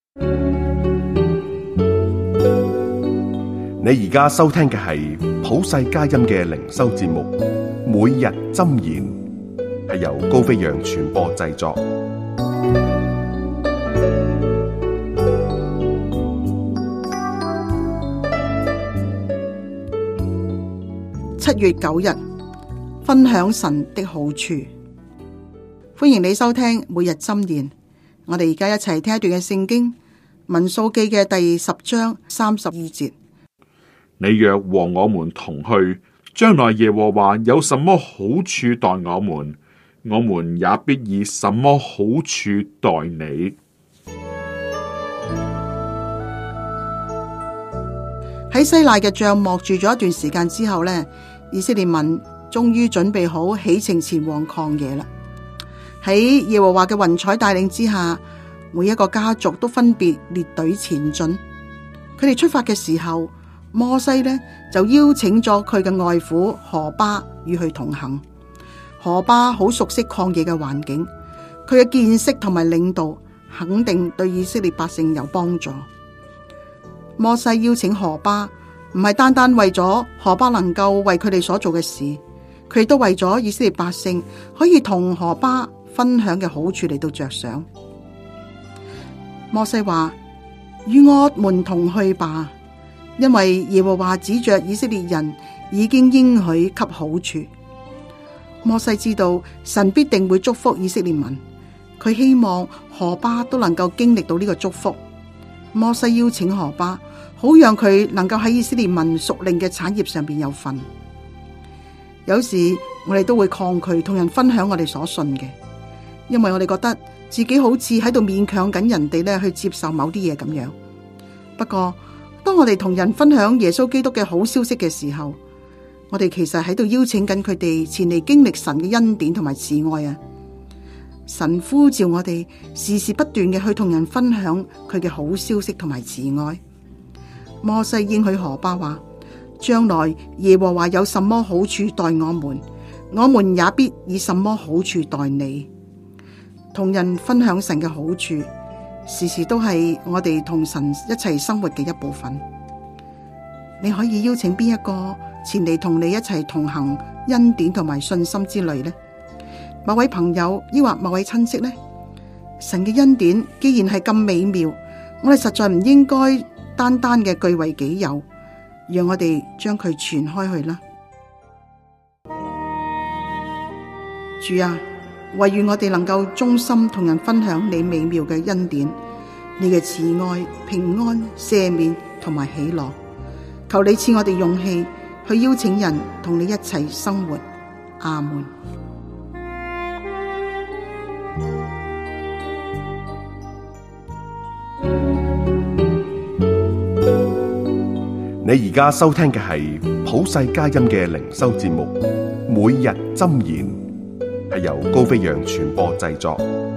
你而家收聽嘅係普世佳音嘅靈修節目，每日箴言，係由高飛揚傳播製作。 7月9日，分享神的好處。歡迎你收聽每日箴言。我哋而家一齊聽一段嘅聖經，民數記嘅第10章32節。 你若和我們同去，將來耶和華有什麼好處待我們，我們也必以什麼好處待你。 喺西奈嘅帳幕住咗一段時間之後呢，以色列民終於準備好起程前往曠野啦。喺耶和華嘅雲彩帶領之下，每一個家族都分別列隊前進。佢哋出發嘅時候，摩西呢就邀請咗佢嘅外父何巴與佢同行。何巴好熟悉曠野嘅環境，佢嘅見識同埋領導肯定對以色列百姓有幫助。摩西邀請何巴，唔係單單為咗何巴能夠為佢哋所做嘅事，佢亦都為咗以色列百姓可以同何巴分享嘅好處嚟到着想。摩西話：與我們同去吧，因為耶和華指着以色列人已經應許給好處。摩西知道神必定會祝福以色列民，佢希望何巴都能夠經歷到呢個祝福。摩西邀請何巴，好讓佢能夠喺以色列民屬靈嘅產業上邊有份。有時我哋都會抗拒同人分享我哋所信嘅，因為我哋覺得自己好似喺度勉強緊人哋咧去接受某啲嘢咁樣。不過當我哋同人分享耶穌基督嘅好消息嘅時候，我哋其實喺度邀請緊佢哋前嚟經歷神嘅恩典同埋慈愛啊！神呼召我哋時時不斷嘅去同人分享佢嘅好消息同埋慈愛。摩西應許何巴話：將來耶和華有什麼好處待我們，我們也必以什麼好處待你。同人分享神嘅好處，時時都係我哋同神一齊生活嘅一部分。你可以邀請邊一個前嚟同你一齊同行恩典同埋信心之旅呢？某位朋友抑或某位親戚呢？神嘅恩典既然係咁美妙，我哋實在唔應該單單嘅據為己有，讓我哋將佢傳開去啦。主啊，惟願我哋能夠忠心同人分享你美妙嘅恩典，你嘅慈愛、平安、赦免同埋喜樂。求你賜我哋勇氣去邀請人同你一齊生活。阿門。 你而家收聽嘅係普世佳音嘅靈修節目，每日箴言，係由高飛揚傳播製作。